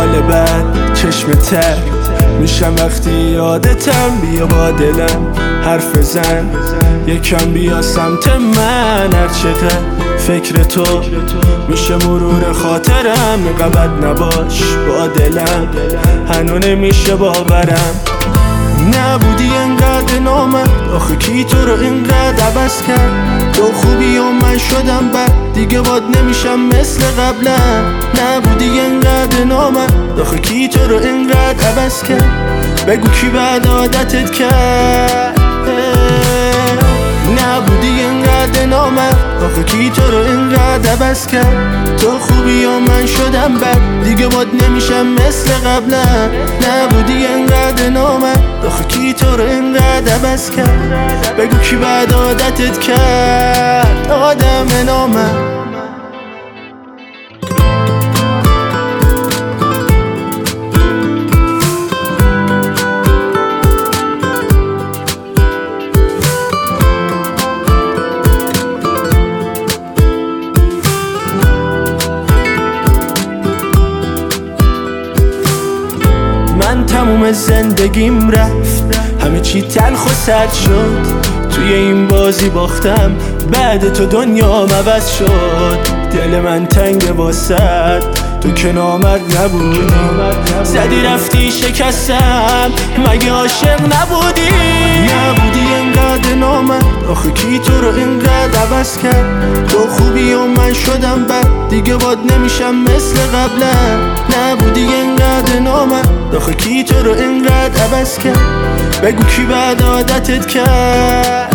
حال بد چشم تر میشم وقتی یادتم. بیا با دلم حرف بزن یکم بیا سمت من. هر چقدر فکر تو میشه مرور خاطرم. قبل نباش با دلم هنو نمیشه باورم. نبودی انقدر نامرد آخه کی تو رو اینقدر عوض کرد؟ تو خوبی و من شدم بد دیگه باد نمیشم مثل قبلم. نبودی انقدر نامرد آخه کی تو رو اینقدر عوض کرد؟ بگو کی بعد عادتت کرد؟ نبودی انقدر نامرد آخه کی تو رو اینقدر عوض کرد؟ تو خوبی و من شدم بد دیگه باد نمیشم مثل قبلم. نبودی انقدر نامرد آخه کی تو رو اینقدر عوض کرد؟ بگو کی بعد عادتت کرد؟ آدم نامرد. من تموم زندگیم رفت همه چی تلخ و سرد شد. توی این بازی باختم بعد تو دنیام عوض شد. دل من تنگ واسد تو که نامرد نبودی. زدی رفتی شکستم مگه عاشق نبودی؟ نبودی انقدر نامرد آخه کی تو رو اینقدر عوض کرد؟ تو خوبی و من شدم بد دیگه باد نمیشم مثل قبلم. نبودی انقدر نامرد آخه کی تو رو اینقدر عوض کرد؟ بگو کی بعد عادتت کرد؟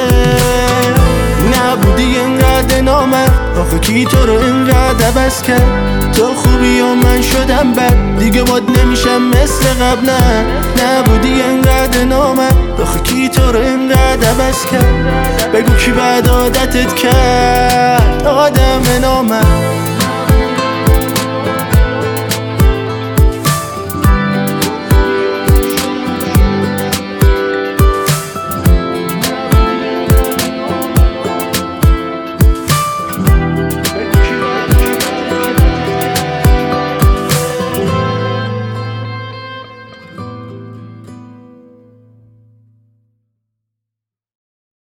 نبودی انقدر نامرد آخه کی تو رو اینقدر عوض کرد؟ تو خوبی و من شدم بد دیگه باد نمیشم مثل قبلم. نبودی انقدر نامرد آخه کی تو رو اینقدر عوض کرد؟ بگو کی بعد عادتت کرد؟ آدم نامرد.